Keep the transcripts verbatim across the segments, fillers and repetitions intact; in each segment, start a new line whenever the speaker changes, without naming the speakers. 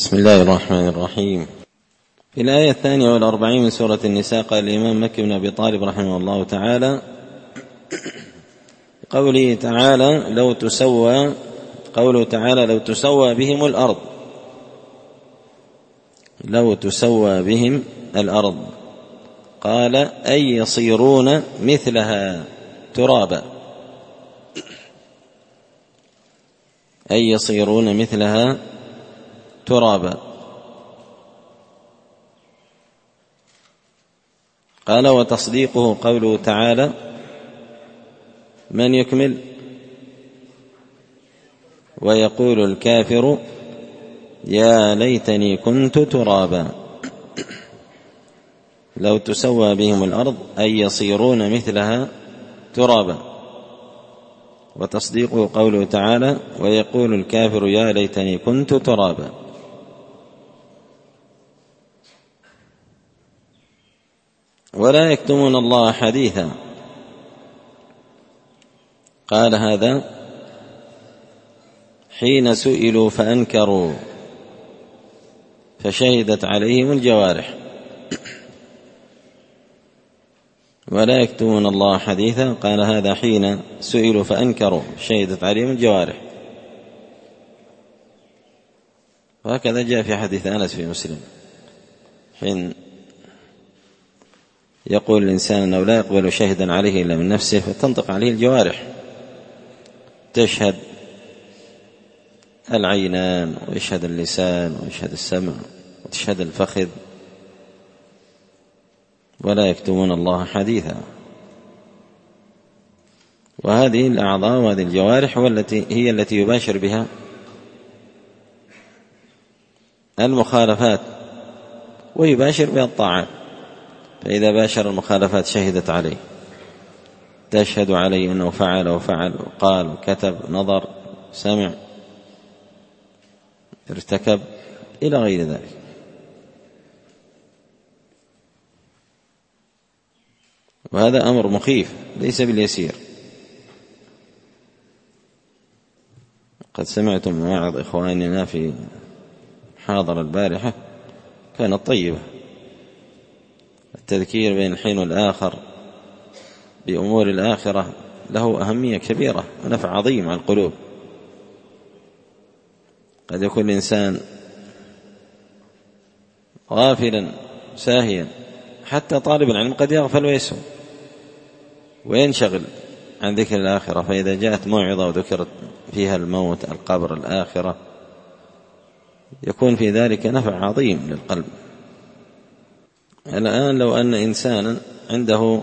بسم الله الرحمن الرحيم. في الآية الثانية والأربعين من سورة النساء قال الإمام مكي بن أبي طالب رحمه الله تعالى قوله تعالى لو تسوى قوله تعالى لو تسوى بهم الأرض لو تسوى بهم الأرض قال أي يصيرون مثلها ترابا أي يصيرون مثلها ترابا. قال وتصديقه قوله تعالى من يكمل ويقول الكافر يا ليتني كنت ترابا لو تسوى بهم الأرض أي يصيرون مثلها ترابا. وتصديقه قوله تعالى ويقول الكافر يا ليتني كنت ترابا. ولا يكتمون الله حديثا قال هذا حين سئلوا فأنكروا فشهدت عليهم الجوارح. ولا يكتمون الله حديثا قال هذا حين سئلوا فأنكروا شهدت عليهم الجوارح. وهكذا جاء في حديث أنس في مسلم حين يقول الإنسان أنه لا يقبل شهدا عليه إلا من نفسه فتنطق عليه الجوارح تشهد العينان ويشهد اللسان ويشهد السمع وتشهد الفخذ. ولا يكتمون الله حديثا. وهذه الأعضاء وهذه الجوارح والتي هي التي يباشر بها المخالفات ويباشر بها الطاعات. فإذا باشر المخالفات شهدت عليه تشهد عليه أنه فعل وفعل وقال وكتب نظر سمع ارتكب إلى غير ذلك. وهذا أمر مخيف ليس باليسير. قد سمعتم من بعض إخواننا في حاضر البارحة كانت طيبة التذكير بين الحين والآخر بأمور الآخرة له أهمية كبيرة ونفع عظيم على القلوب. قد يكون الإنسان غافلا ساهيا حتى طالب العلم قد يغفل ويسهو وينشغل عن ذكر الآخرة. فإذا جاءت موعظة وذكرت فيها الموت القبر الآخرة يكون في ذلك نفع عظيم للقلب. الآن لو أن إنسانا عنده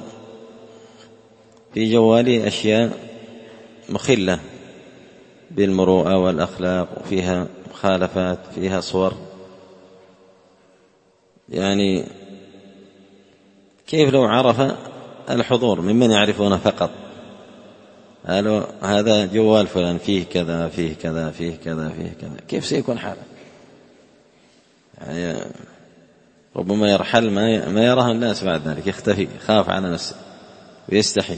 في جواله أشياء مخلة بالمروءة والأخلاق وفيها مخالفات فيها صور يعني كيف لو عرف الحضور ممن يعرفونه فقط قالوا هذا جوال فلان فيه كذا فيه كذا فيه كذا فيه كذا كيف سيكون حاله؟ يعني ربما يرحل ما يراه الناس بعد ذلك يختفي خاف على نفسه ويستحي.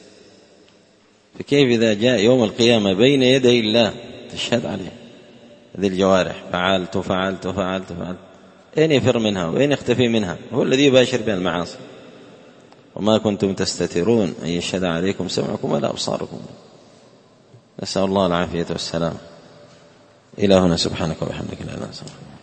فكيف إذا جاء يوم القيامة بين يدي الله تشهد عليه هذه الجوارح فعلت فعلت فعلت فعلت أين يفر منها وأين يختفي منها؟ هو الذي يباشر بها المعاصي. وما كنتم تستترون أن يشهد عليكم سمعكم ولا أبصاركم. نسأل الله العافية والسلام. إلهنا سبحانك وبحمدك لا إله إلا أنت.